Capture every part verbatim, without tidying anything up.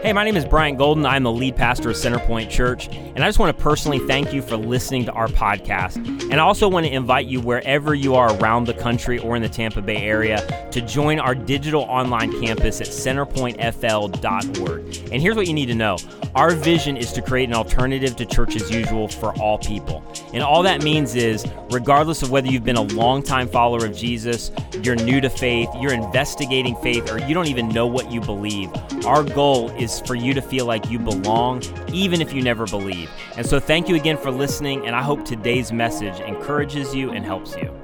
Hey, my name is Brian Golden. I'm the lead pastor of Centerpoint Church, and I just want to personally thank you for listening to our podcast. And I also want to invite you wherever you are around the country or in the Tampa Bay area to join our digital online campus at centerpoint f l dot org. And here's what you need to know. Our vision is to create an alternative to church as usual for all people. And all that means is, regardless of whether you've been a longtime follower of Jesus, you're new to faith, you're investigating faith, or you don't even know what you believe, our goal is for you to feel like you belong, even if you never believe. And so thank you again for listening, and I hope today's message encourages you and helps you.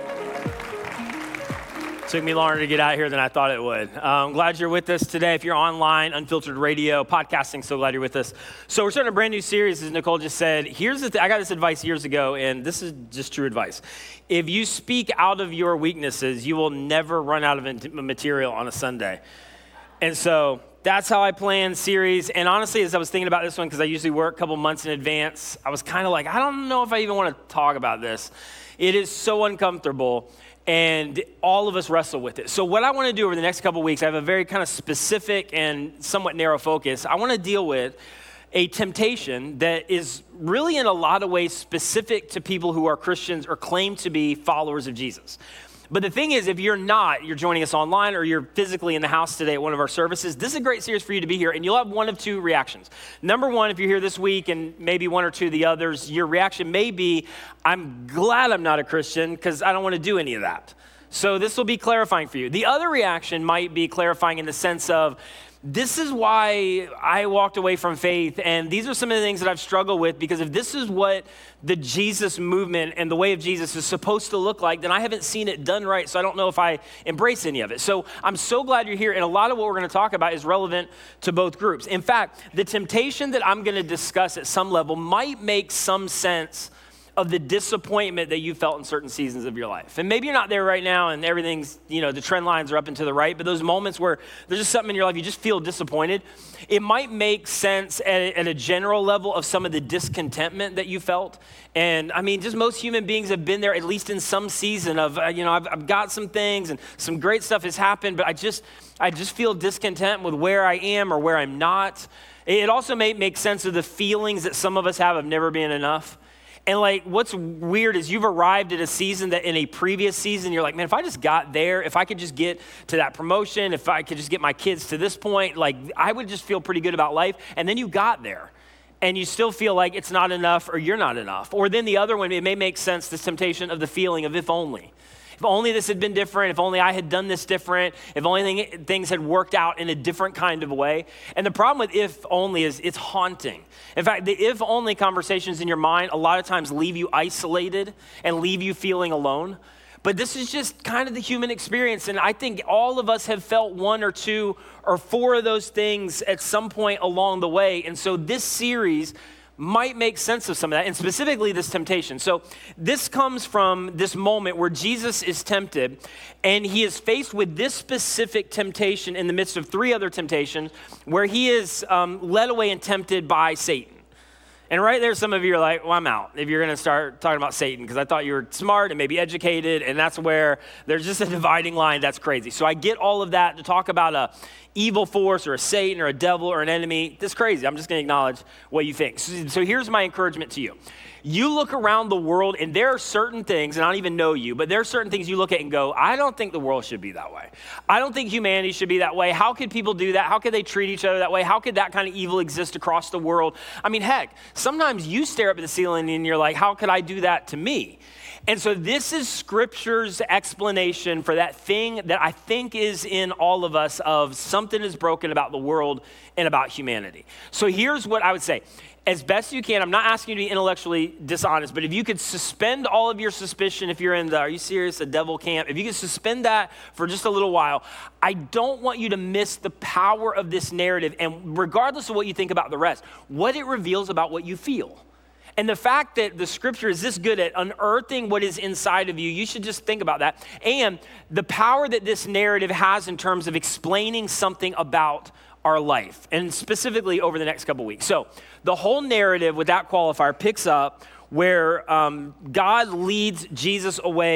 Took me longer to get out here than I thought it would. Uh, I'm glad you're with us today. If you're online, Unfiltered Radio, podcasting, so glad you're with us. So we're starting a brand new series, as Nicole just said. Here's the thing. I got this advice years ago, and this is just true advice. If you speak out of your weaknesses, you will never run out of material on a Sunday. And so that's how I plan series. And honestly, as I was thinking about this one, because I usually work a couple months in advance, I was kind of like, I don't know if I even want to talk about this. It is so uncomfortable. And all of us wrestle with it. So what I want to do over the next couple of weeks, I have a very kind of specific and somewhat narrow focus. I want to deal with a temptation that is really in a lot of ways specific to people who are Christians or claim to be followers of Jesus. But the thing is, if you're not, you're joining us online or you're physically in the house today at one of our services, this is a great series for you to be here, and you'll have one of two reactions. Number one, if you're here this week and maybe one or two of the others, your reaction may be, I'm glad I'm not a Christian because I don't want to do any of that. So this will be clarifying for you. The other reaction might be clarifying in the sense of, this is why I walked away from faith, and these are some of the things that I've struggled with, because if this is what the Jesus movement and the way of Jesus is supposed to look like, then I haven't seen it done right, so I don't know if I embrace any of it. So I'm so glad you're here, and a lot of what we're going to talk about is relevant to both groups. In fact, the temptation that I'm going to discuss at some level might make some sense of the disappointment that you felt in certain seasons of your life. And maybe you're not there right now and everything's, you know, the trend lines are up and to the right, but those moments where there's just something in your life, you just feel disappointed, it might make sense at a, at a general level of some of the discontentment that you felt. And I mean, just most human beings have been there at least in some season of, uh, you know, I've, I've got some things and some great stuff has happened, but I just, I just feel discontent with where I am or where I'm not. It also may make sense of the feelings that some of us have of never being enough. And like, what's weird is you've arrived at a season that in a previous season, you're like, man, if I just got there, if I could just get to that promotion, if I could just get my kids to this point, like I would just feel pretty good about life. And then you got there and you still feel like it's not enough or you're not enough. Or then the other one, it may make sense, this temptation of the feeling of if only. If only this had been different, if only I had done this different, if only thing, things had worked out in a different kind of way. And the problem with if only is it's haunting. In fact, the if only conversations in your mind a lot of times leave you isolated and leave you feeling alone. But this is just kind of the human experience. And I think all of us have felt one or two or four of those things at some point along the way. And so this series might make sense of some of that, and specifically this temptation. So this comes from this moment where Jesus is tempted, and he is faced with this specific temptation in the midst of three other temptations, where he is um, led away and tempted by Satan. And right there, some of you are like, well, I'm out if you're going to start talking about Satan, because I thought you were smart and maybe educated, and that's where there's just a dividing line that's crazy. So I get all of that to talk about a evil force or a Satan or a devil or an enemy. That's crazy. I'm just going to acknowledge what you think. So, so here's my encouragement to you. You look around the world and there are certain things, and I don't even know you, but there are certain things you look at and go, I don't think the world should be that way. I don't think humanity should be that way. How could people do that? How could they treat each other that way? How could that kind of evil exist across the world? I mean, heck, sometimes you stare up at the ceiling and you're like, how could I do that to me? And so this is Scripture's explanation for that thing that I think is in all of us of something is broken about the world and about humanity. So here's what I would say. As best you can, I'm not asking you to be intellectually dishonest, but if you could suspend all of your suspicion, if you're in the, are you serious, the devil camp, if you could suspend that for just a little while, I don't want you to miss the power of this narrative, and regardless of what you think about the rest, what it reveals about what you feel. And the fact that the Scripture is this good at unearthing what is inside of you, you should just think about that. And the power that this narrative has in terms of explaining something about our life, and specifically over the next couple weeks. So the whole narrative with that qualifier picks up where um, God leads Jesus away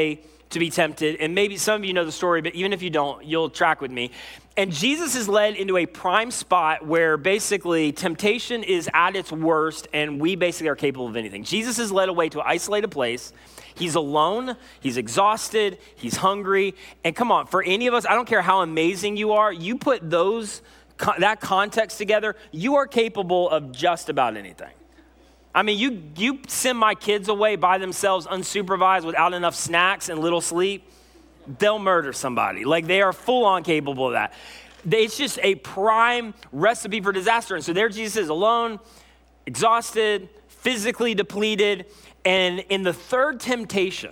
to be tempted. And maybe some of you know the story, but even if you don't, you'll track with me. And Jesus is led into a prime spot where basically temptation is at its worst and we basically are capable of anything. Jesus is led away to an isolated place. He's alone, he's exhausted, he's hungry. And come on, for any of us, I don't care how amazing you are, you put those that context together, you are capable of just about anything. I mean, you you send my kids away by themselves unsupervised without enough snacks and little sleep, they'll murder somebody. Like they are full on capable of that. It's just a prime recipe for disaster. And so there Jesus is alone, exhausted, physically depleted. And in the third temptation,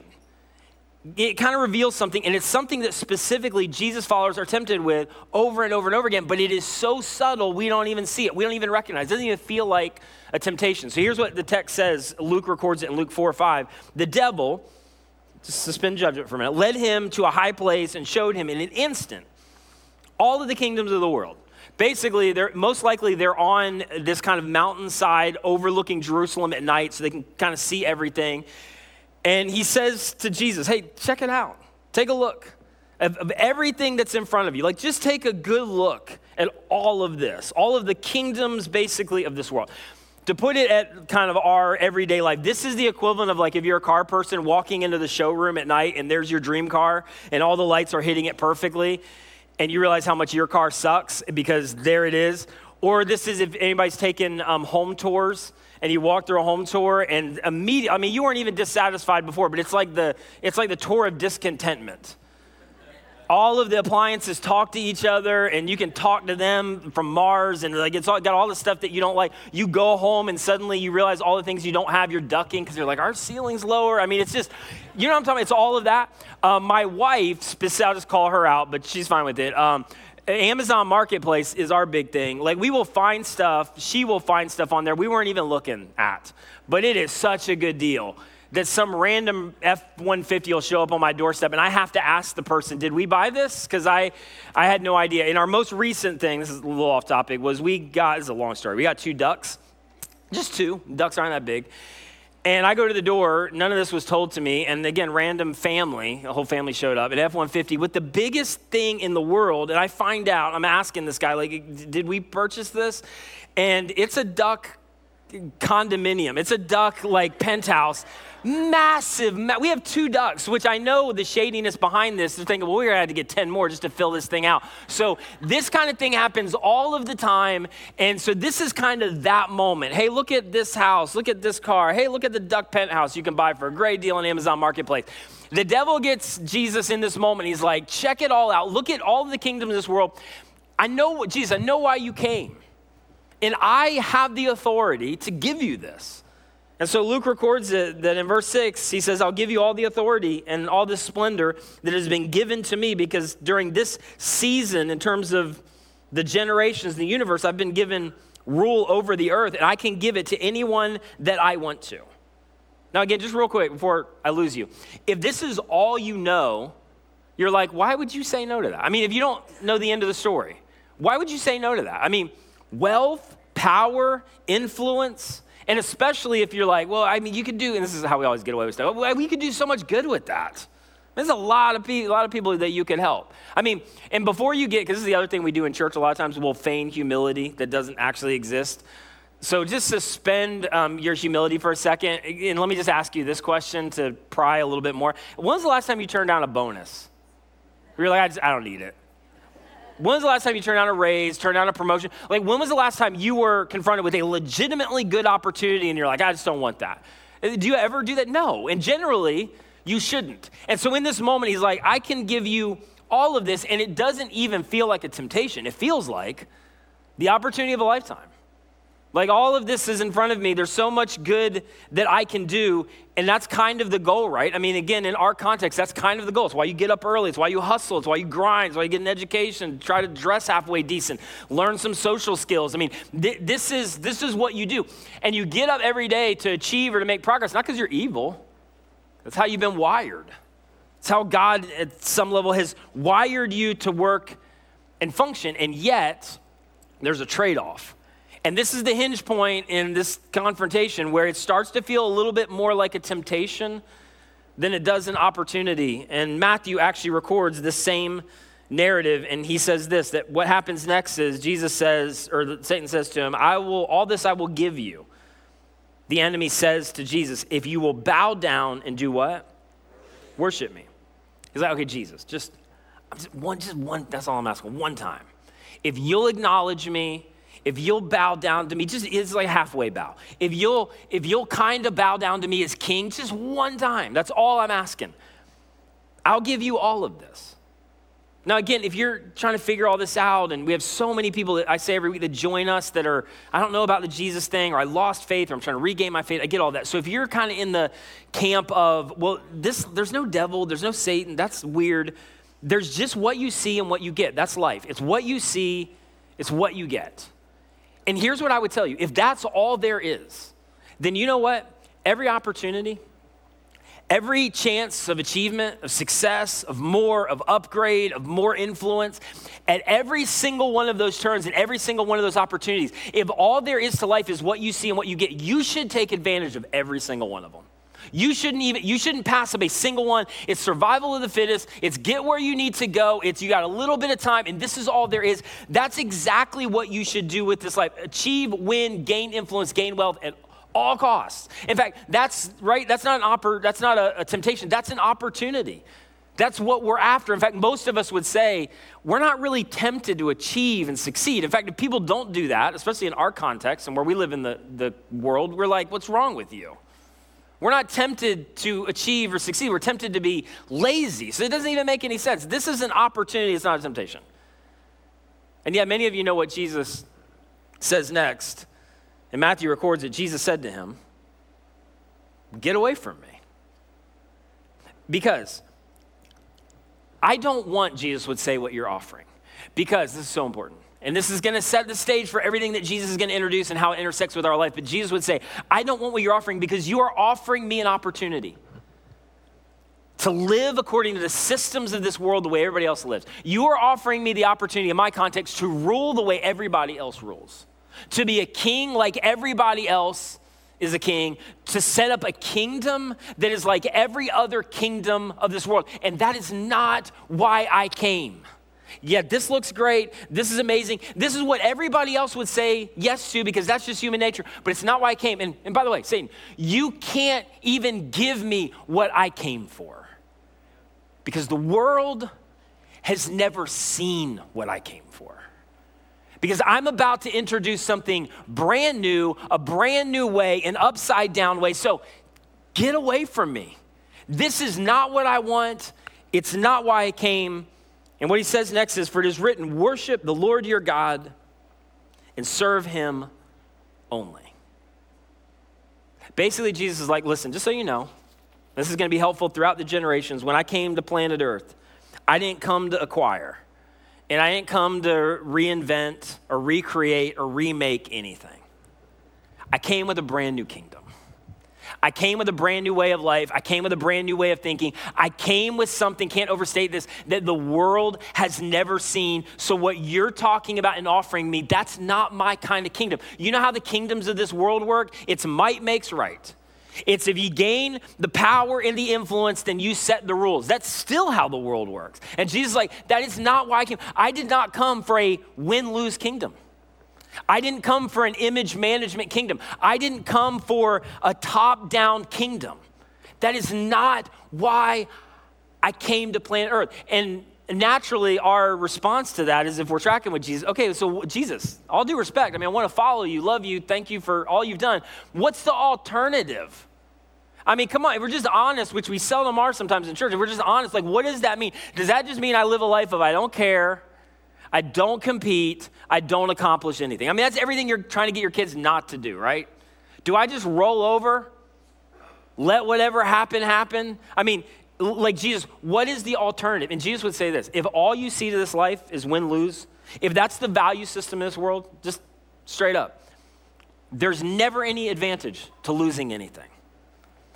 it kind of reveals something, and it's something that specifically Jesus followers are tempted with over and over and over again, but it is so subtle we don't even see it. We don't even recognize it. It doesn't even feel like a temptation. So here's what the text says. Luke records it in Luke four or five. The devil, to suspend judgment for a minute, led him to a high place and showed him in an instant all of the kingdoms of the world. Basically, they're most likely they're on this kind of mountainside overlooking Jerusalem at night so they can kind of see everything. And he says to Jesus, hey, check it out. Take a look of, of everything that's in front of you. Like, just take a good look at all of this, all of the kingdoms, basically, of this world. To put it at kind of our everyday life, this is the equivalent of like if you're a car person walking into the showroom at night and there's your dream car and all the lights are hitting it perfectly and you realize how much your car sucks because there it is. Or this is if anybody's taken um, home tours and you walk through a home tour and immediately, I mean, you weren't even dissatisfied before, but it's like the it's like the tour of discontentment. All of the appliances talk to each other and you can talk to them from Mars and like it's all, got all the stuff that you don't like. You go home and suddenly you realize all the things you don't have, you're ducking because you're like, our ceiling's lower. I mean, it's just, you know what I'm talking about? It's all of that. Um, my wife, I'll just call her out, but she's fine with it. Um, Amazon Marketplace is our big thing. Like we will find stuff, she will find stuff on there we weren't even looking at, but it is such a good deal that some random F one fifty will show up on my doorstep and I have to ask the person, did we buy this? Because I, I had no idea. In our most recent thing, this is a little off topic, was we got, this is a long story, we got two ducks, just two, ducks aren't that big. And I go to the door, none of this was told to me, and again, random family, a whole family showed up at F one fifty with the biggest thing in the world, and I find out, I'm asking this guy, like, did we purchase this? And it's a duck condominium. It's a duck, like, penthouse. Massive, ma- we have two ducks, which I know the shadiness behind this is thinking, well, we're gonna have to get ten more just to fill this thing out. So this kind of thing happens all of the time. And so this is kind of that moment. Hey, look at this house, look at this car. Hey, look at the duck penthouse you can buy for a great deal on Amazon Marketplace. The devil gets Jesus in this moment. He's like, check it all out. Look at all of the kingdoms of this world. I know what, Jesus, I know why you came. And I have the authority to give you this. And so Luke records it, that in verse six, he says, I'll give you all the authority and all the splendor that has been given to me because during this season, in terms of the generations in the universe, I've been given rule over the earth and I can give it to anyone that I want to. Now again, just real quick before I lose you. If this is all you know, you're like, why would you say no to that? I mean, if you don't know the end of the story, why would you say no to that? I mean, wealth, power, influence, and especially if you're like, well, I mean, you could do, and this is how we always get away with stuff. Well, we could do so much good with that. There's a lot of people, a lot of people that you could help. I mean, and before you get, because this is the other thing we do in church a lot of times, we'll feign humility that doesn't actually exist. So just suspend um, your humility for a second, and let me just ask you this question to pry a little bit more. When was the last time you turned down a bonus? You're like, I, just, I don't need it. When was the last time you turned down a raise, turned down a promotion? Like, when was the last time you were confronted with a legitimately good opportunity and you're like, I just don't want that? Do you ever do that? No. And generally, you shouldn't. And so in this moment, he's like, I can give you all of this, and it doesn't even feel like a temptation. It feels like the opportunity of a lifetime. Like, all of this is in front of me. There's so much good that I can do, and that's kind of the goal, right? I mean, again, in our context, that's kind of the goal. It's why you get up early. It's why you hustle. It's why you grind. It's why you get an education, try to dress halfway decent, learn some social skills. I mean, th- this is this is what you do. And you get up every day to achieve or to make progress, not because you're evil. That's how you've been wired. It's how God, at some level, has wired you to work and function, and yet there's a trade-off. And this is the hinge point in this confrontation where it starts to feel a little bit more like a temptation than it does an opportunity. And Matthew actually records the same narrative, and he says this, that what happens next is Jesus says, or Satan says to him, I will, all this I will give you. The enemy says to Jesus, if you will bow down and do what? Worship me. He's like, okay, Jesus, just, just one, just one, that's all I'm asking, one time. If you'll acknowledge me, if you'll bow down to me, just it's like a halfway bow. If you'll, if you'll kind of bow down to me as king, just one time, that's all I'm asking. I'll give you all of this. Now, again, if you're trying to figure all this out, and we have so many people that I say every week that join us that are, I don't know about the Jesus thing, or I lost faith, or I'm trying to regain my faith, I get all that. So if you're kind of in the camp of, well, this, there's no devil, there's no Satan, that's weird. There's just what you see and what you get. That's life. It's what you see, it's what you get. And here's what I would tell you. If that's all there is, then you know what? Every opportunity, every chance of achievement, of success, of more, of upgrade, of more influence, at every single one of those turns and every single one of those opportunities, if all there is to life is what you see and what you get, you should take advantage of every single one of them. You shouldn't even, you shouldn't pass up a single one. It's survival of the fittest. It's get where you need to go. It's you got a little bit of time and this is all there is. That's exactly what you should do with this life. Achieve, win, gain influence, gain wealth at all costs. In fact, that's right. That's not an oppor- That's not a, a temptation. That's an opportunity. That's what we're after. In fact, most of us would say we're not really tempted to achieve and succeed. In fact, if people don't do that, especially in our context and where we live in the, the world, we're like, what's wrong with you? We're not tempted to achieve or succeed. We're tempted to be lazy. So it doesn't even make any sense. This is an opportunity. It's not a temptation. And yet many of you know what Jesus says next. And Matthew records that Jesus said to him, get away from me. Because I don't want, Jesus would say, what you're offering. Because this is so important. And this is going to set the stage for everything that Jesus is going to introduce and how it intersects with our life. But Jesus would say, I don't want what you're offering because you are offering me an opportunity to live according to the systems of this world the way everybody else lives. You are offering me the opportunity in my context to rule the way everybody else rules. To be a king like everybody else is a king. To set up a kingdom that is like every other kingdom of this world. And that is not why I came. Yeah, this looks great. This is amazing. This is what everybody else would say yes to because that's just human nature. But it's not why I came. And, and by the way, Satan, you can't even give me what I came for. Because the world has never seen what I came for. Because I'm about to introduce something brand new, a brand new way, an upside down way. So get away from me. This is not what I want. It's not why I came. And what he says next is, for it is written, worship the Lord your God and serve him only. Basically, Jesus is like, listen, just so you know, this is going to be helpful throughout the generations. When I came to planet Earth, I didn't come to acquire, and I didn't come to reinvent or recreate or remake anything. I came with a brand new kingdom. I came with a brand new way of life. I came with a brand new way of thinking. I came with something, can't overstate this, that the world has never seen. So what you're talking about and offering me, that's not my kind of kingdom. You know how the kingdoms of this world work? It's might makes right. It's if you gain the power and the influence, then you set the rules. That's still how the world works. And Jesus is like, that is not why I came. I did not come for a win-lose kingdom. I didn't come for an image management kingdom. I didn't come for a top-down kingdom. That is not why I came to planet Earth. And naturally, our response to that is if we're tracking with Jesus, okay, so Jesus, all due respect, I mean, I want to follow you, love you, thank you for all you've done. What's the alternative? I mean, come on, if we're just honest, which we seldom are sometimes in church, if we're just honest, like, what does that mean? Does that just mean I live a life of I don't care, I don't compete, I don't accomplish anything? I mean, that's everything you're trying to get your kids not to do, right? Do I just roll over, let whatever happen, happen? I mean, like Jesus, what is the alternative? And Jesus would say this, if all you see to this life is win-lose, if that's the value system in this world, just straight up, there's never any advantage to losing anything.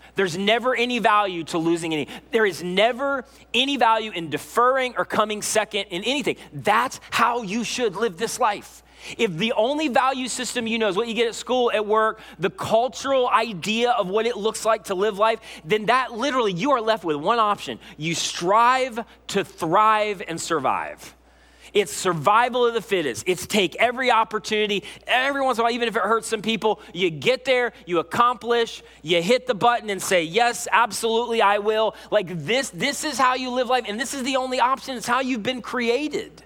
There's never any value to losing any. There is never any value in deferring or coming second in anything. That's how you should live this life. If the only value system you know is what you get at school, at work, the cultural idea of what it looks like to live life, then that literally you are left with one option. You strive to thrive and survive. It's survival of the fittest. It's take every opportunity, every once in a while, even if it hurts some people, you get there, you accomplish, you hit the button and say, yes, absolutely, I will. Like this, this is how you live life, and this is the only option. It's how you've been created.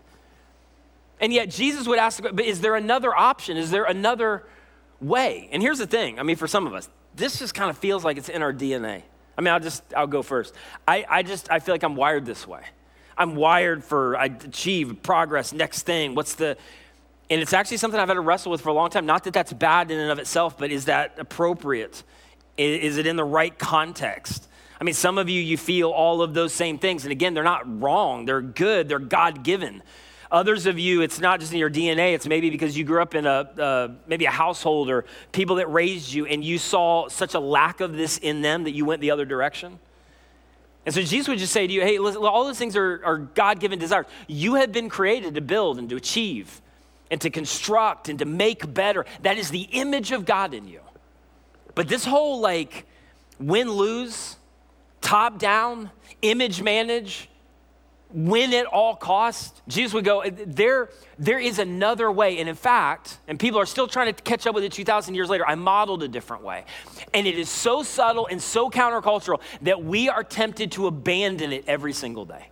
And yet Jesus would ask, but is there another option? Is there another way? And here's the thing. I mean, for some of us, this just kind of feels like it's in our D N A. I mean, I'll just, I'll go first. I, I just, I feel like I'm wired this way. I'm wired for, I achieve, progress, next thing. What's the, and it's actually something I've had to wrestle with for a long time. Not that that's bad in and of itself, but is that appropriate? Is, is it in the right context? I mean, some of you, you feel all of those same things. And again, they're not wrong. They're good. They're God-given. Others of you, it's not just in your D N A. It's maybe because you grew up in a, uh, maybe a household or people that raised you and you saw such a lack of this in them that you went the other direction. And so Jesus would just say to you, hey, listen, all those things are, are God-given desires. You have been created to build and to achieve and to construct and to make better. That is the image of God in you. But this whole like win-lose, top-down, image manage, win at all costs, Jesus would go, there, there is another way. And in fact, and people are still trying to catch up with it two thousand years later, I modeled a different way. And it is so subtle and so countercultural that we are tempted to abandon it every single day.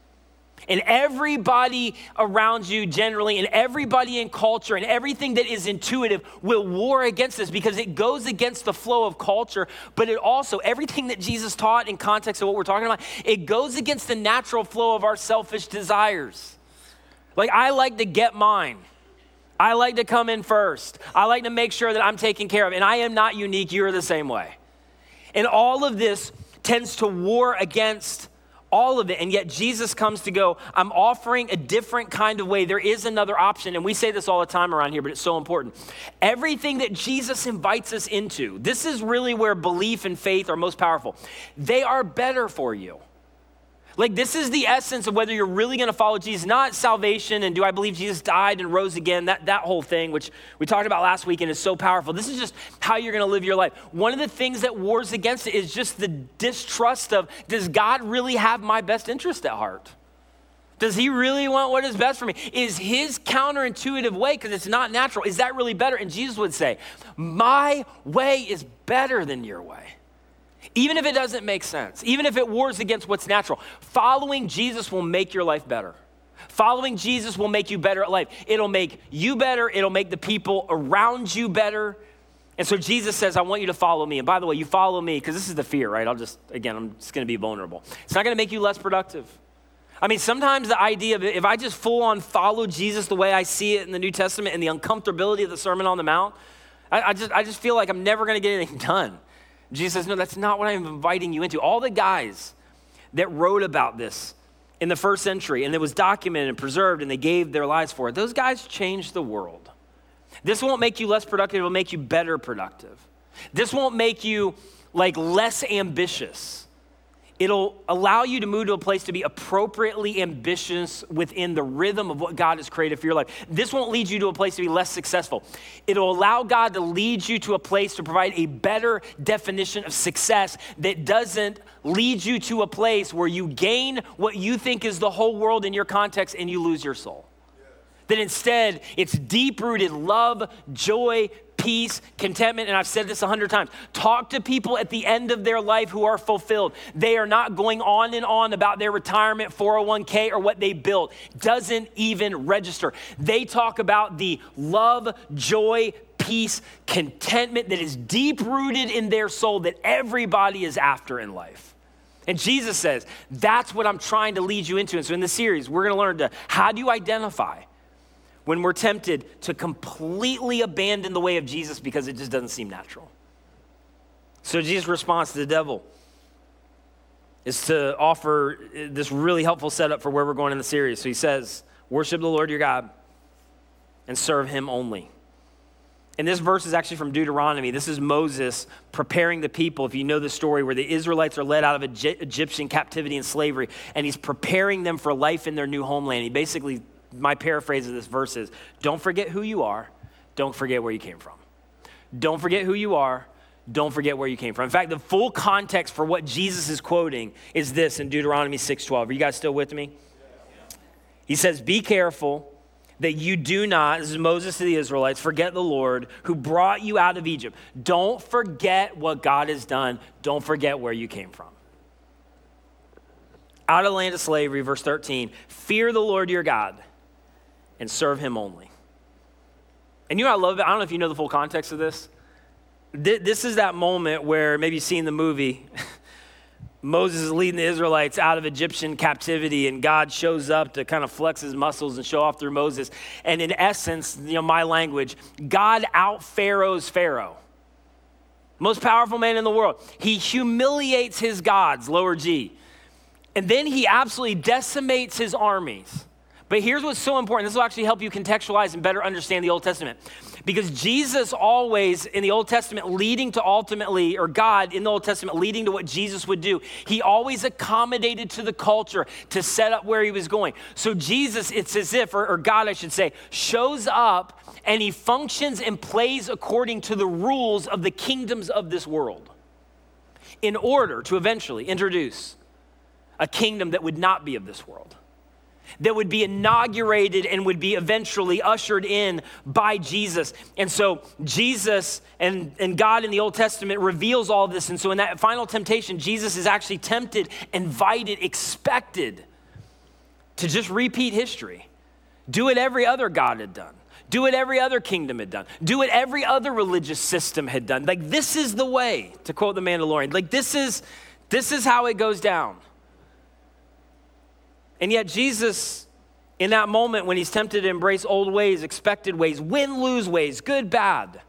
And everybody around you generally, and everybody in culture, and everything that is intuitive will war against this because it goes against the flow of culture, but it also, everything that Jesus taught in context of what we're talking about, it goes against the natural flow of our selfish desires. Like, I like to get mine. I like to come in first. I like to make sure that I'm taken care of, and I am not unique. You're the same way. And all of this tends to war against all of it, and yet Jesus comes to go, I'm offering a different kind of way. There is another option, and we say this all the time around here, but it's so important. Everything that Jesus invites us into, this is really where belief and faith are most powerful. They are better for you. Like, this is the essence of whether you're really going to follow Jesus, not salvation and do I believe Jesus died and rose again, that, that whole thing, which we talked about last week and is so powerful. This is just how you're going to live your life. One of the things that wars against it is just the distrust of, does God really have my best interest at heart? Does he really want what is best for me? Is his counterintuitive way, because it's not natural, is that really better? And Jesus would say, my way is better than your way. Even if it doesn't make sense, even if it wars against what's natural, following Jesus will make your life better. Following Jesus will make you better at life. It'll make you better. It'll make the people around you better. And so Jesus says, I want you to follow me. And by the way, you follow me, because this is the fear, right? I'll just, again, I'm just going to be vulnerable. It's not going to make you less productive. I mean, sometimes the idea of if I just full on follow Jesus the way I see it in the New Testament and the uncomfortability of the Sermon on the Mount, I, I just I just feel like I'm never going to get anything done. Jesus says, no, that's not what I'm inviting you into. All the guys that wrote about this in the first century, and it was documented and preserved, and they gave their lives for it, those guys changed the world. This won't make you less productive. It will make you better productive. This won't make you like less ambitious. It'll allow you to move to a place to be appropriately ambitious within the rhythm of what God has created for your life. This won't lead you to a place to be less successful. It'll allow God to lead you to a place to provide a better definition of success that doesn't lead you to a place where you gain what you think is the whole world in your context and you lose your soul. That instead, it's deep-rooted love, joy, peace, contentment, and I've said this a hundred times. Talk to people at the end of their life who are fulfilled. They are not going on and on about their retirement, four oh one k, or what they built. Doesn't even register. They talk about the love, joy, peace, contentment that is deep-rooted in their soul that everybody is after in life. And Jesus says, that's what I'm trying to lead you into. And so in this series, we're going to learn to, how do you identify when we're tempted to completely abandon the way of Jesus because it just doesn't seem natural? So Jesus' response to the devil is to offer this really helpful setup for where we're going in the series. So he says, worship the Lord your God and serve him only. And this verse is actually from Deuteronomy. This is Moses preparing the people, if you know the story, where the Israelites are led out of Egy- Egyptian captivity and slavery, and he's preparing them for life in their new homeland. He basically, my paraphrase of this verse is, don't forget who you are, don't forget where you came from. Don't forget who you are, don't forget where you came from. In fact, the full context for what Jesus is quoting is this in Deuteronomy six twelve. Are you guys still with me? He says, be careful that you do not, this is Moses to the Israelites, forget the Lord who brought you out of Egypt. Don't forget what God has done. Don't forget where you came from. Out of the land of slavery, verse thirteen, fear the Lord your God and serve him only. And you know, I love it. I don't know if you know the full context of this. This is that moment where maybe you've seen the movie. Moses is leading the Israelites out of Egyptian captivity, and God shows up to kind of flex his muscles and show off through Moses. And in essence, you know, my language, God out-Pharaohs Pharaoh. Most powerful man in the world. He humiliates his gods, lower G. And then he absolutely decimates his armies. But here's what's so important. This will actually help you contextualize and better understand the Old Testament. Because Jesus always, in the Old Testament, leading to ultimately, or God in the Old Testament, leading to what Jesus would do, he always accommodated to the culture to set up where he was going. So Jesus, it's as if, or, or God, I should say, shows up and he functions and plays according to the rules of the kingdoms of this world in order to eventually introduce a kingdom that would not be of this world, that would be inaugurated and would be eventually ushered in by Jesus. And so Jesus and, and God in the Old Testament reveals all this. And so in that final temptation, Jesus is actually tempted, invited, expected to just repeat history. Do what every other God had done. Do what every other kingdom had done. Do what every other religious system had done. Like, this is the way, to quote The Mandalorian. Like, this is, this is how it goes down. And yet Jesus, in that moment when he's tempted to embrace old ways, expected ways, win, lose ways, good, bad,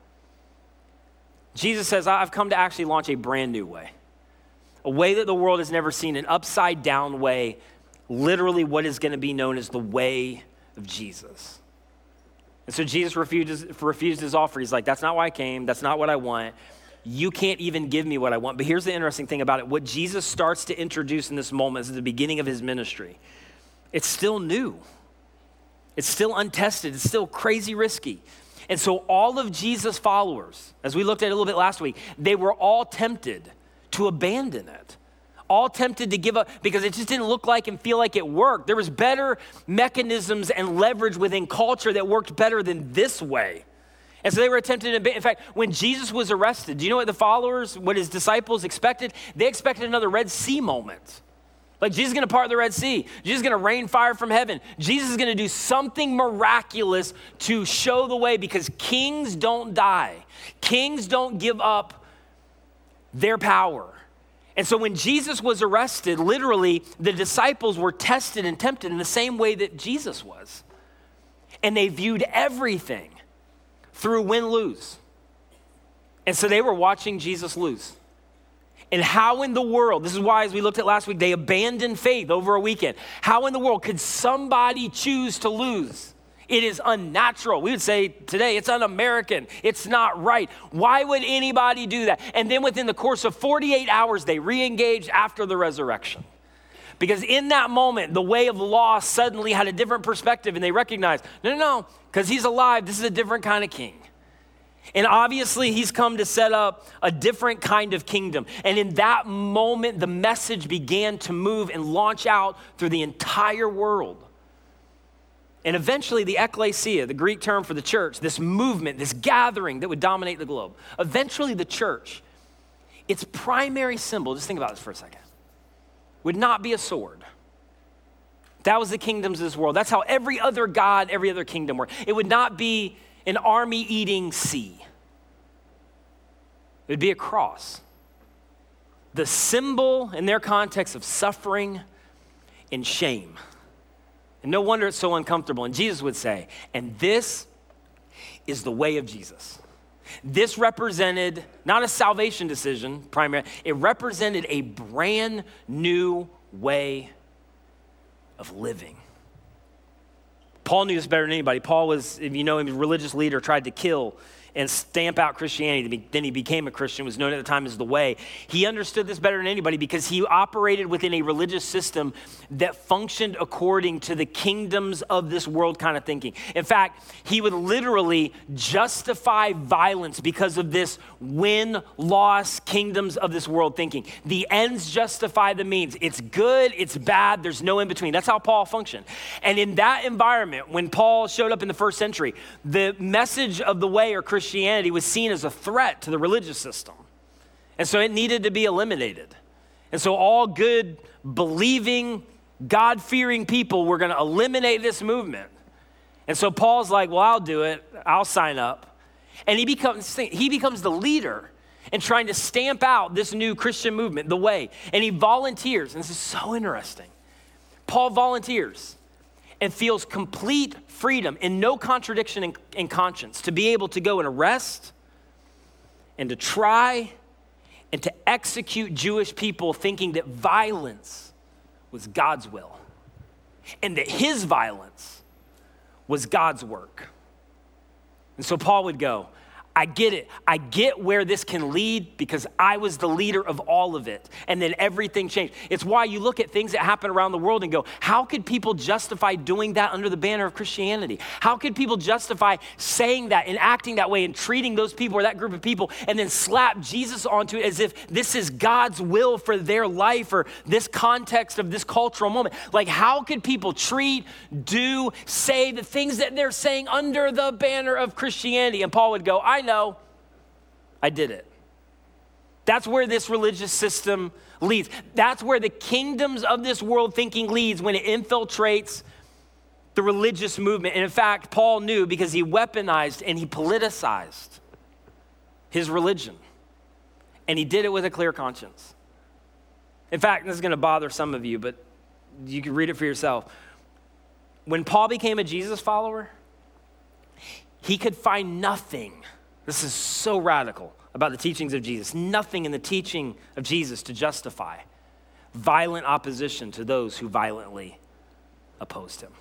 Jesus says, I've come to actually launch a brand new way, a way that the world has never seen, an upside down way, literally what is going to be known as the way of Jesus. And so Jesus refused, refused his offer. He's like, that's not why I came. That's not what I want. You can't even give me what I want. But here's the interesting thing about it. What Jesus starts to introduce in this moment is the beginning of his ministry. It's still new. It's still untested. It's still crazy risky. And so all of Jesus' followers, as we looked at a little bit last week, they were all tempted to abandon it. All tempted to give up because it just didn't look like and feel like it worked. There was better mechanisms and leverage within culture that worked better than this way. And so they were tempted to, in fact, when Jesus was arrested, do you know what the followers, what his disciples expected? They expected another Red Sea moment. Like, Jesus is going to part the Red Sea. Jesus is going to rain fire from heaven. Jesus is going to do something miraculous to show the way, because kings don't die. Kings don't give up their power. And so when Jesus was arrested, literally, the disciples were tested and tempted in the same way that Jesus was. And they viewed everything through win-lose. And so they were watching Jesus lose. And how in the world, this is why, as we looked at last week, they abandoned faith over a weekend. How in the world could somebody choose to lose? It is unnatural. We would say today, it's un-American. It's not right. Why would anybody do that? And then within the course of forty-eight hours, they re-engaged after the resurrection. Because in that moment, the way of law suddenly had a different perspective, and they recognized, no, no, no, because he's alive, this is a different kind of king. And obviously, he's come to set up a different kind of kingdom. And in that moment, the message began to move and launch out through the entire world. And eventually, the ecclesia, the Greek term for the church, this movement, this gathering that would dominate the globe, eventually the church, its primary symbol, just think about this for a second, would not be a sword. That was the kingdoms of this world. That's how every other god, every other kingdom worked. It would not be an army-eating sea. It would be a cross. The symbol in their context of suffering and shame. And no wonder it's so uncomfortable. And Jesus would say, and this is the way of Jesus. This represented not a salvation decision, primarily. It represented a brand new way of living. Paul knew this better than anybody. Paul was, if you know him, a religious leader, tried to kill and stamp out Christianity. Then he became a Christian, was known at the time as the Way. He understood this better than anybody because he operated within a religious system that functioned according to the kingdoms of this world kind of thinking. In fact, he would literally justify violence because of this win-loss kingdoms of this world thinking. The ends justify the means. It's good, it's bad, there's no in between. That's how Paul functioned. And in that environment, when Paul showed up in the first century, the message of the Way or Christianity was seen as a threat to the religious system. And so it needed to be eliminated. And so all good, believing, God-fearing people were going to eliminate this movement. And so Paul's like, well, I'll do it. I'll sign up. And he becomes, he becomes the leader in trying to stamp out this new Christian movement, the Way. And he volunteers. And this is so interesting. Paul volunteers and feels complete freedom and no contradiction in, in conscience to be able to go and arrest and to try and to execute Jewish people thinking that violence was God's will and that his violence was God's work. And so Paul would go, I get it. I get where this can lead because I was the leader of all of it. And then everything changed. It's why you look at things that happen around the world and go, how could people justify doing that under the banner of Christianity? How could people justify saying that and acting that way and treating those people or that group of people and then slap Jesus onto it as if this is God's will for their life or this context of this cultural moment? Like, how could people treat, do, say the things that they're saying under the banner of Christianity? And Paul would go, I know. No, I did it. That's where this religious system leads. That's where the kingdoms of this world thinking leads when it infiltrates the religious movement. And in fact, Paul knew because he weaponized and he politicized his religion. And he did it with a clear conscience. In fact, this is going to bother some of you, but you can read it for yourself. When Paul became a Jesus follower, he could find nothing. This is so radical about the teachings of Jesus. Nothing in the teaching of Jesus to justify violent opposition to those who violently opposed him.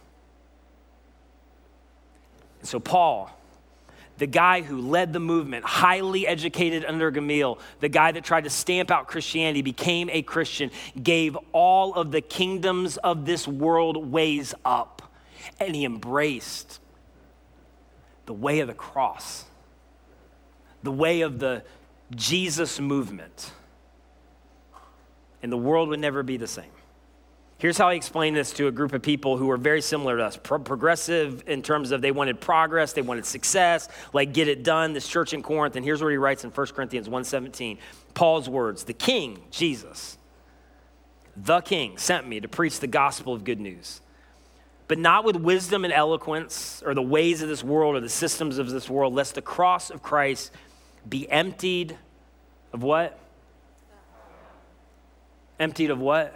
And so Paul, the guy who led the movement, highly educated under Gamaliel, the guy that tried to stamp out Christianity, became a Christian, gave all of the kingdoms of this world ways up, and he embraced the way of the cross, the way of the Jesus movement. And the world would never be the same. Here's how he explained this to a group of people who were very similar to us, Pro- progressive in terms of they wanted progress, they wanted success, like get it done, this church in Corinth. And here's what he writes in First Corinthians one seventeen, Paul's words, the King, Jesus, the King sent me to preach the gospel of good news, but not with wisdom and eloquence or the ways of this world or the systems of this world, lest the cross of Christ be emptied of what? Emptied of what?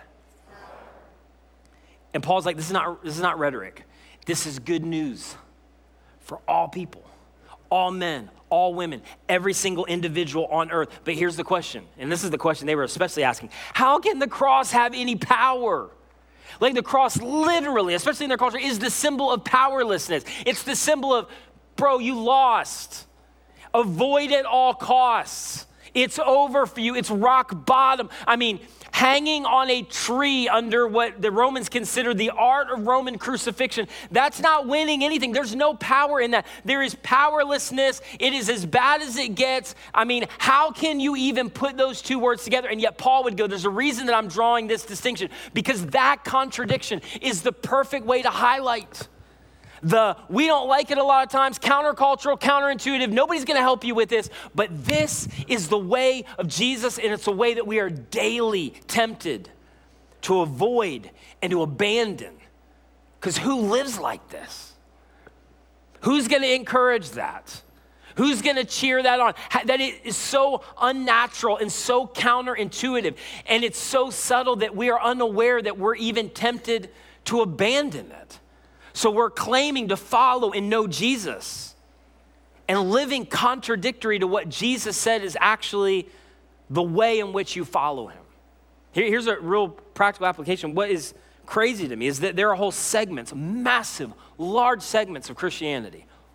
And Paul's like, this is not, this is not rhetoric. This is good news for all people, all men, all women, every single individual on earth. But here's the question, and this is the question they were especially asking. How can the cross have any power? Like the cross literally, especially in their culture, is the symbol of powerlessness. It's the symbol of, bro, you lost. Avoid at all costs. It's over for you. It's rock bottom. I mean, hanging on a tree under what the Romans considered the art of Roman crucifixion, that's not winning anything. There's no power in that. There is powerlessness. It is as bad as it gets. I mean, how can you even put those two words together? And yet Paul would go, there's a reason that I'm drawing this distinction, because that contradiction is the perfect way to highlight the, we don't like it a lot of times, countercultural, counterintuitive, nobody's gonna help you with this, but this is the way of Jesus, and it's a way that we are daily tempted to avoid and to abandon. Because who lives like this? Who's gonna encourage that? Who's gonna cheer that on? That it is so unnatural and so counterintuitive, and it's so subtle that we are unaware that we're even tempted to abandon it. So we're claiming to follow and know Jesus and living contradictory to what Jesus said is actually the way in which you follow him. Here, here's a real practical application. What is crazy to me is that there are whole segments, massive, large segments of Christianity,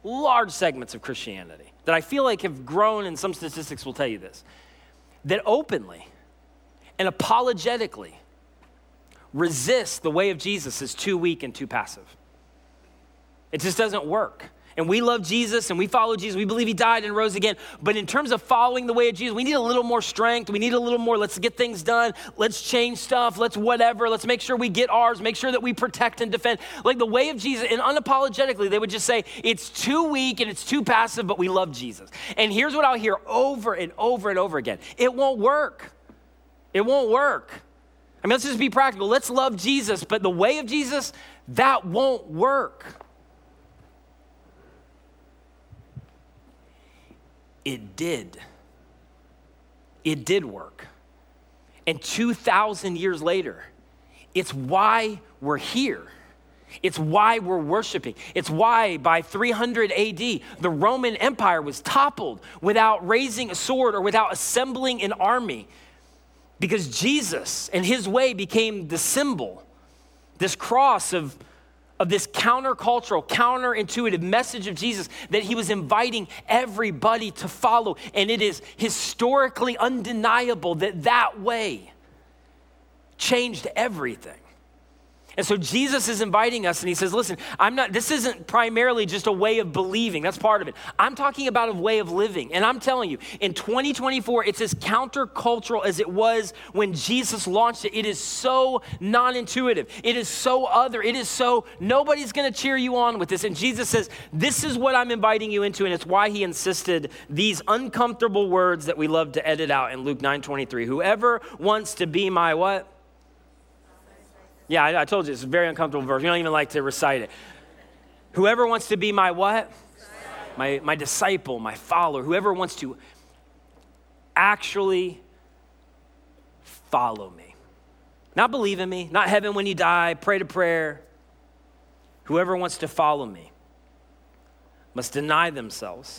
large segments of Christianity that I feel like have grown, and some statistics will tell you this, that openly and apologetically resist the way of Jesus as too weak and too passive. It just doesn't work. And we love Jesus and we follow Jesus. We believe he died and rose again. But in terms of following the way of Jesus, we need a little more strength. We need a little more, let's get things done. Let's change stuff. Let's whatever. Let's make sure we get ours. Make sure that we protect and defend. Like the way of Jesus, and unapologetically, they would just say, it's too weak and it's too passive, but we love Jesus. And here's what I'll hear over and over and over again. It won't work. It won't work. I mean, let's just be practical. Let's love Jesus, but the way of Jesus, that won't work. It did. It did work. And two thousand years later, it's why we're here. It's why we're worshiping. It's why by three hundred A D, the Roman Empire was toppled without raising a sword or without assembling an army. Because Jesus and his way became the symbol, this cross of of this countercultural, counterintuitive message of Jesus that he was inviting everybody to follow. And it is historically undeniable that that way changed everything. And so Jesus is inviting us and he says, listen, I'm not, this isn't primarily just a way of believing. That's part of it. I'm talking about a way of living. And I'm telling you, in twenty twenty-four, it's as countercultural as it was when Jesus launched it. It is so non-intuitive. It is so other. It is so, nobody's going to cheer you on with this. And Jesus says, this is what I'm inviting you into. And it's why he insisted these uncomfortable words that we love to edit out in Luke nine twenty-three. Whoever wants to be my what? Yeah, I, I told you, it's a very uncomfortable verse. We don't even like to recite it. Whoever wants to be my what? My, my disciple, my follower. Whoever wants to actually follow me. Not believe in me, not heaven when you die, pray to prayer. Whoever wants to follow me must deny themselves.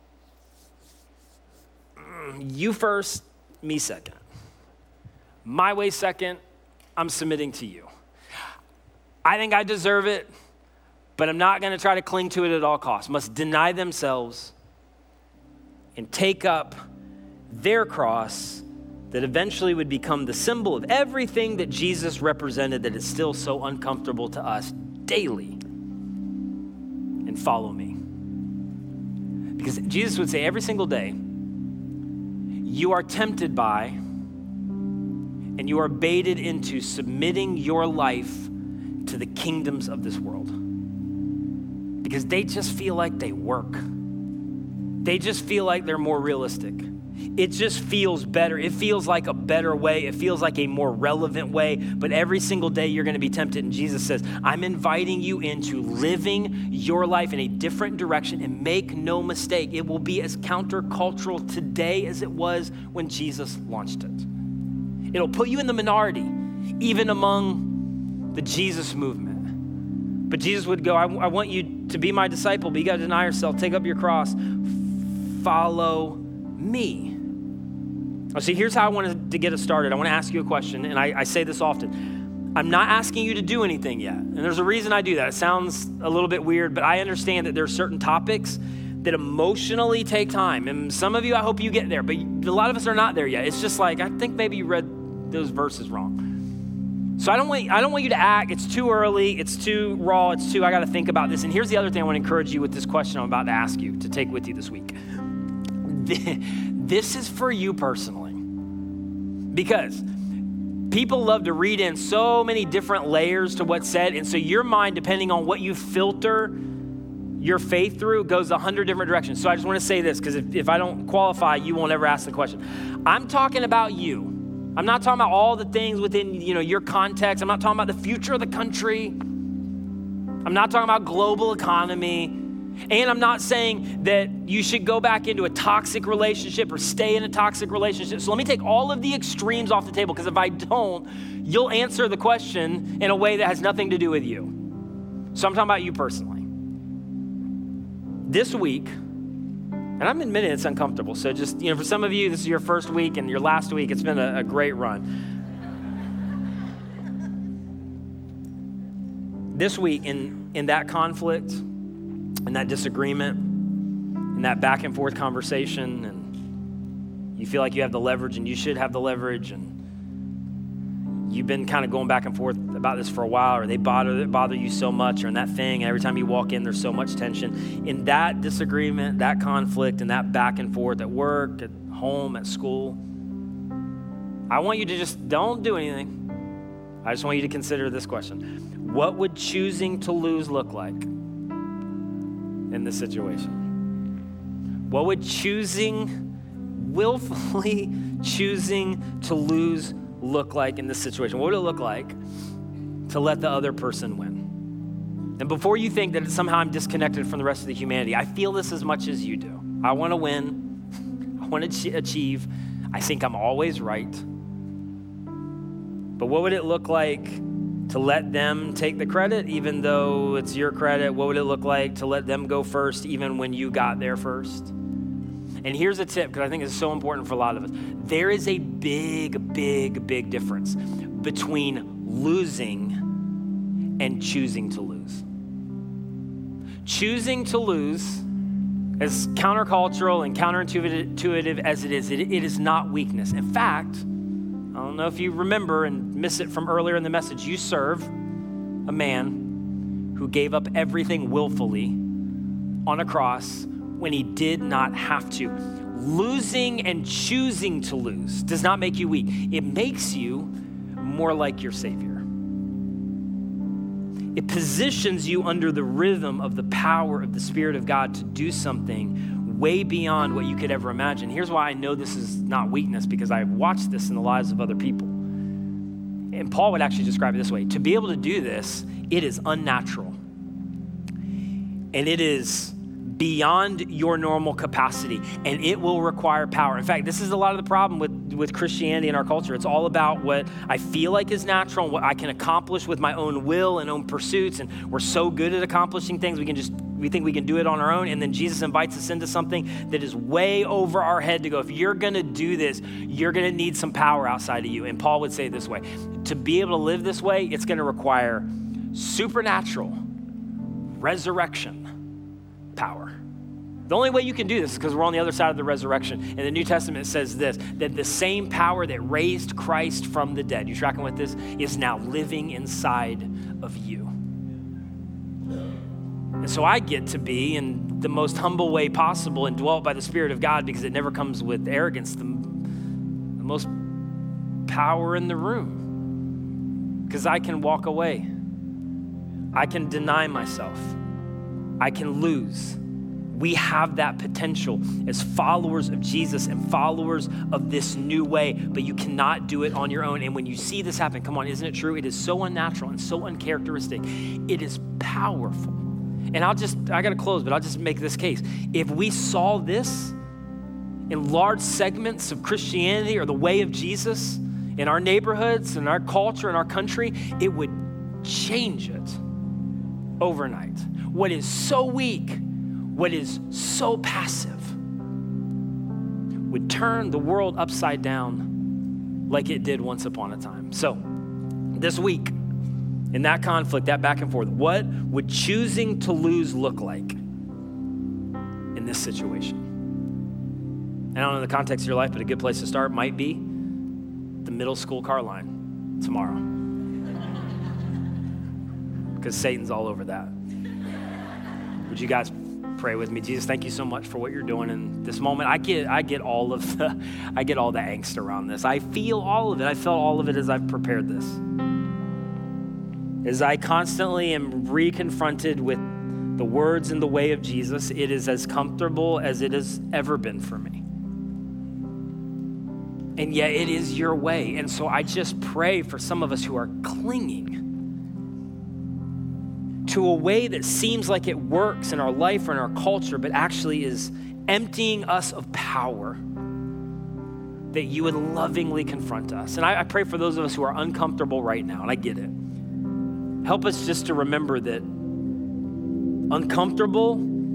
You first, me second. My way second, I'm submitting to you. I think I deserve it, but I'm not going to try to cling to it at all costs. Must deny themselves and take up their cross that eventually would become the symbol of everything that Jesus represented that is still so uncomfortable to us daily. And follow me. Because Jesus would say every single day, you are tempted by and you are baited into submitting your life to the kingdoms of this world. Because they just feel like they work. They just feel like they're more realistic. It just feels better. It feels like a better way. It feels like a more relevant way. But every single day you're going to be tempted. And Jesus says, I'm inviting you into living your life in a different direction. And make no mistake, it will be as countercultural today as it was when Jesus launched it. It'll put you in the minority, even among the Jesus movement. But Jesus would go, I, I want you to be my disciple, but you got to deny yourself, take up your cross, follow me. Oh, see, here's how I wanted to get us started. I want to ask you a question, and I, I say this often. I'm not asking you to do anything yet. And there's a reason I do that. It sounds a little bit weird, but I understand that there are certain topics that emotionally take time. And some of you, I hope you get there, but a lot of us are not there yet. It's just like, I think maybe you read those verses wrong. So I don't want I don't want you to act, it's too early, it's too raw, it's too, I got to think about this. And here's the other thing I want to encourage you with this question I'm about to ask you to take with you this week. This is for you personally. Because people love to read in so many different layers to what's said. And so your mind, depending on what you filter your faith through, goes a hundred different directions. So I just want to say this, because if, if I don't qualify, you won't ever ask the question. I'm talking about you. I'm not talking about all the things within, you know, your context. I'm not talking about the future of the country. I'm not talking about global economy. And I'm not saying that you should go back into a toxic relationship or stay in a toxic relationship. So let me take all of the extremes off the table, because if I don't, you'll answer the question in a way that has nothing to do with you. So I'm talking about you personally. This week, and I'm admitting it's uncomfortable. So just, you know, for some of you, this is your first week, and your last week, it's been a, a great run. This week, in, in that conflict, and that disagreement and that back and forth conversation, and you feel like you have the leverage and you should have the leverage, and you've been kind of going back and forth about this for a while, or they bother bother you so much, or in that thing, and every time you walk in, there's so much tension. In that disagreement, that conflict, and that back and forth at work, at home, at school, I want you to just don't do anything. I just want you to consider this question. What would choosing to lose look like in this situation? What would choosing, willfully choosing to lose look like in this situation? What would it look like to let the other person win? And before you think that somehow I'm disconnected from the rest of the humanity, I feel this as much as you do. I want to win. I want to achieve. I think I'm always right. But what would it look like to let them take the credit even though it's your credit? What would it look like to let them go first even when you got there first? And here's a tip, because I think it's so important for a lot of us. There is a big, big, big difference between losing and choosing to lose. Choosing to lose, as countercultural and counterintuitive as it is, it, it is not weakness. In fact, I don't know if you remember and miss it from earlier in the message, you serve a man who gave up everything willfully on a cross when he did not have to. Losing and choosing to lose does not make you weak. It makes you more like your Savior. It positions you under the rhythm of the power of the Spirit of God to do something way beyond what you could ever imagine. Here's why I know this is not weakness, because I've watched this in the lives of other people. And Paul would actually describe it this way. To be able to do this, it is unnatural. And it is beyond your normal capacity, and it will require power. In fact, this is a lot of the problem with, with Christianity in our culture. It's all about what I feel like is natural and what I can accomplish with my own will and own pursuits, and we're so good at accomplishing things, we can just, we think we can do it on our own, and then Jesus invites us into something that is way over our head to go, if you're gonna do this, you're gonna need some power outside of you. And Paul would say it this way, to be able to live this way, it's gonna require supernatural resurrection power. The only way you can do this is because we're on the other side of the resurrection. And the New Testament says this, that the same power that raised Christ from the dead, you tracking with this, is now living inside of you. And so I get to be in the most humble way possible and dwelt by the Spirit of God, because it never comes with arrogance, the, the most power in the room. Because I can walk away. I can deny myself. I can lose. We have that potential as followers of Jesus and followers of this new way, but you cannot do it on your own. And when you see this happen, come on, isn't it true? It is so unnatural and so uncharacteristic. It is powerful. And I'll just, I gotta close, but I'll just make this case. If we saw this in large segments of Christianity or the way of Jesus in our neighborhoods, in our culture, in our country, it would change it overnight. What is so weak, what is so passive, would turn the world upside down like it did once upon a time. So this week, in that conflict, that back and forth, what would choosing to lose look like in this situation? I don't know the context of your life, but a good place to start might be the middle school car line tomorrow. Because Satan's all over that. Would you guys pray with me? Jesus, thank you so much for what you're doing in this moment. I get I get all of the I get all the angst around this. I feel all of it. I felt all of it as I've prepared this. As I constantly am reconfronted with the words and the way of Jesus, it is as comfortable as it has ever been for me. And yet it is your way. And so I just pray for some of us who are clinging to a way that seems like it works in our life or in our culture, but actually is emptying us of power, that you would lovingly confront us. And I, I pray for those of us who are uncomfortable right now, and I get it. Help us just to remember that uncomfortable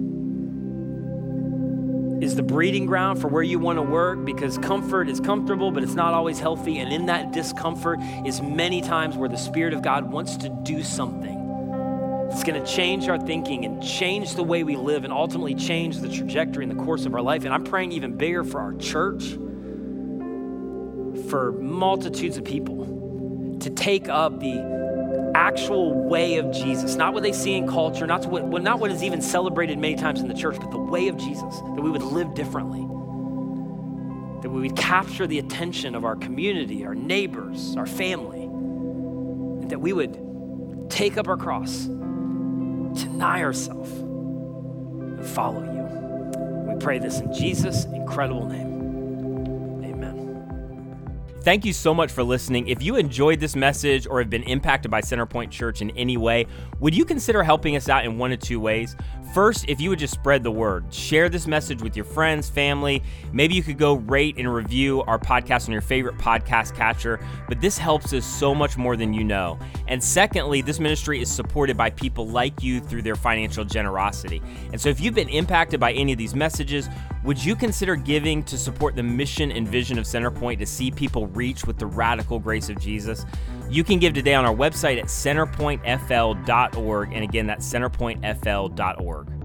is the breeding ground for where you want to work, because comfort is comfortable, but it's not always healthy. And in that discomfort is many times where the Spirit of God wants to do something It's going to change our thinking and change the way we live and ultimately change the trajectory and the course of our life. And I'm praying even bigger for our church, for multitudes of people to take up the actual way of Jesus, not what they see in culture, not what, not what is even celebrated many times in the church, but the way of Jesus, that we would live differently, that we would capture the attention of our community, our neighbors, our family, and that we would take up our cross, deny ourselves, and follow you. We pray this in Jesus' incredible name. Thank you so much for listening. If you enjoyed this message or have been impacted by Centerpoint Church in any way, would you consider helping us out in one of two ways? First, if you would just spread the word, share this message with your friends, family. Maybe you could go rate and review our podcast on your favorite podcast catcher, but this helps us so much more than you know. And secondly, this ministry is supported by people like you through their financial generosity. And so if you've been impacted by any of these messages, would you consider giving to support the mission and vision of Centerpoint to see people reach with the radical grace of Jesus? You can give today on our website at centerpoint f l dot org. And again, that's centerpoint f l dot org.